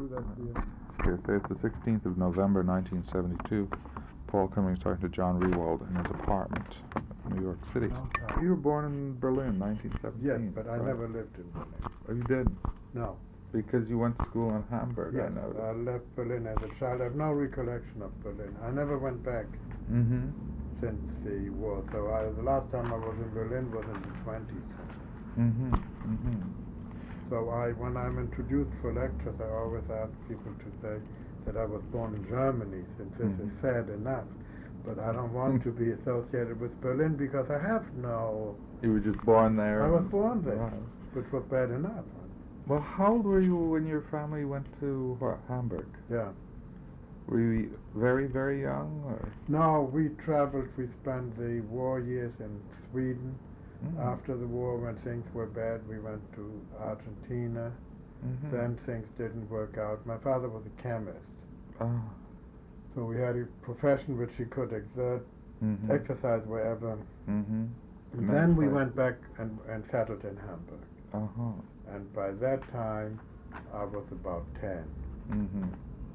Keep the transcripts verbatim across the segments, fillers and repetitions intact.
do that for you. Okay, say it's the sixteenth of November, nineteen seventy-two. Paul Cummings talking to John Rewald in his apartment, New York City. Okay. You were born in Berlin, nineteen seventeen. Yes, but I right? never lived in Berlin. Oh, you did? No. Because you went to school in Hamburg, Yes, I know. I left Berlin as a child. I have no recollection of Berlin. I never went back Mm-hmm. since the war. So I, the last time I was in Berlin was in the twenties. Mm-hmm. Mm-hmm. So I, when I'm introduced for lectures, I always ask people to say that I was born in Germany, since this Mhm. is sad enough. But I don't want to be associated with Berlin because I have no... You were just born there? I was and- born there, Right. which was bad enough. Well, how old were you when your family went to what, Hamburg? Yeah. Were you very, very young? Or? No, we traveled. We spent the war years in Sweden. Mm. After the war, when things were bad, we went to Argentina. Mm-hmm. Then things didn't work out. My father was a chemist, Ah. so we had a profession which he could exert, Mm-hmm. exercise wherever. Mm-hmm. And then we went back and, and settled in Hamburg. Uh-huh. And by that time, I was about ten. Mm-hmm.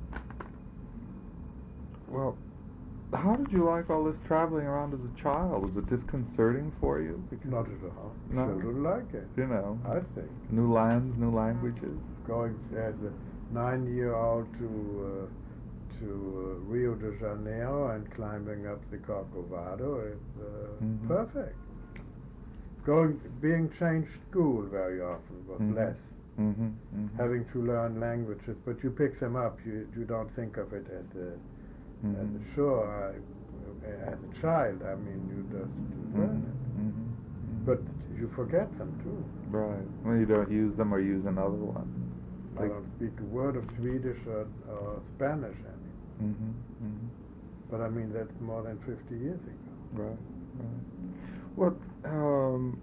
Well, how did you like all this traveling around as a child? Was it disconcerting for you? Because, Not at all. No. Children like it, you know, I think. new lands, new languages. Going as a nine-year-old to uh, to uh, Rio de Janeiro and climbing up the Corcovado is uh, Mhm. perfect. Going, being changed school very often was Mhm. less. Mm-hmm. Mm-hmm. Having to learn languages, but you pick them up. You you don't think of it as a Mm-hmm. as a chore. I, as a child, I mean, you just learn it. Mm-hmm. Mm-hmm. But you forget them too. Right. When you don't use them or use another one. I Like- don't speak a word of Swedish or, or Spanish, I mean. Mm-hmm. Mm-hmm. But I mean, that's more than fifty years ago. Right. Right. Well, um,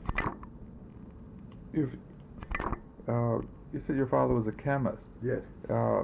if uh, you said your father was a chemist. Yes. Uh,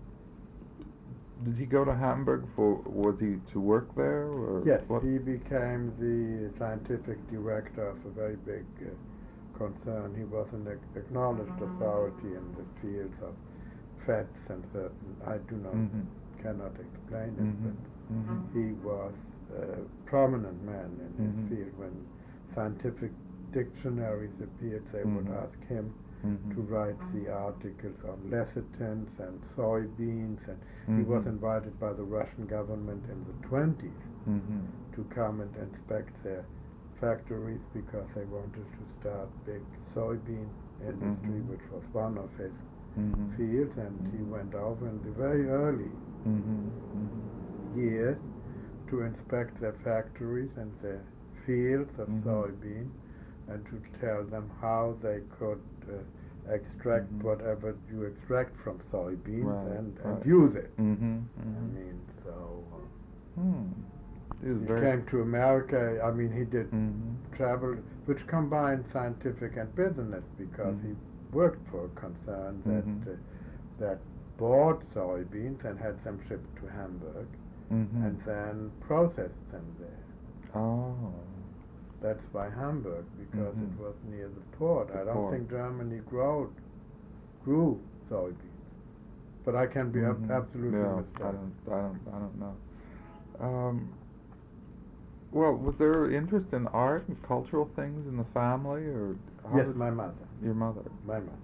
did he go to Hamburg for? Was he to work there, or Yes, what? he became the scientific director of a very big uh, concern. He was an ac- acknowledged authority in the fields of fats and certain, I do not, Mhm. cannot explain it, Mhm. but Mhm. he was a prominent man in Mhm. his field. When scientific dictionaries appeared, they would Mhm. ask him Mhm. to write the articles on lecithins and soybeans, and he Mhm. was invited by the Russian government in the twenties Mhm. to come and inspect their factories because they wanted to start big soybean industry, Mhm. which was one of his Mhm. fields, and he Mhm. went over in the very early Mhm. Mhm. years to inspect their factories and their fields of Mhm. soybean, and to tell them how they could uh, extract Mhm. whatever you extract from soybeans Right, and, and right. use it. Mhm. I Mhm. mean, so Hmm. He was he very. came to America. I mean, he did Mhm. travel, which combined scientific and business, because Mhm. he worked for a concern that Mhm. uh, that bought soybeans and had them shipped to Hamburg Mhm. and then processed them there. Oh. That's why Hamburg, because Mhm. it was near the port. The I don't port. think Germany growed, grew soybeans, but I can be ab- Mhm. absolutely yeah, mistaken. I don't, I don't, I don't know. Um, well, was there interest in art and cultural things in the family, or how Yes, did my mother. your mother? My mother.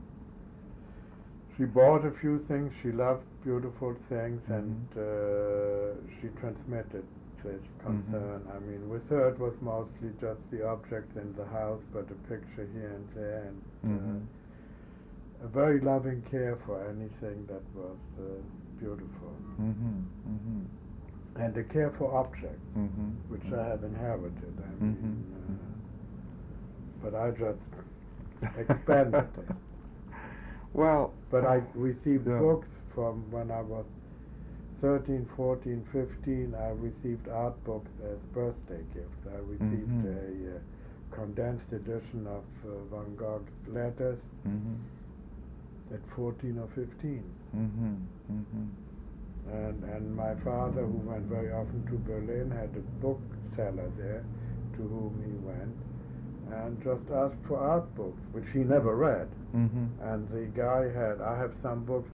She bought a few things. She loved beautiful things, and Mhm. uh, she transmitted this concern. I mean, with her it was mostly just the objects in the house, but a picture here and there, and Mhm. uh, a very loving care for anything that was uh, beautiful, Mhm. Mhm. and a care for objects, Mhm. which I have inherited. I Mhm. mean, uh, Mhm. but I just expanded it. Well, But I received yeah. books from when I was thirteen, fourteen, fifteen. I received art books as birthday gifts. I received Mhm. a uh, condensed edition of uh, Van Gogh's letters Mhm. at fourteen or fifteen. Mhm. Mhm. And, and my father, who went very often to Berlin, had a bookseller there to whom he went and just asked for art books, which he never read. Mhm. And the guy had, I have some books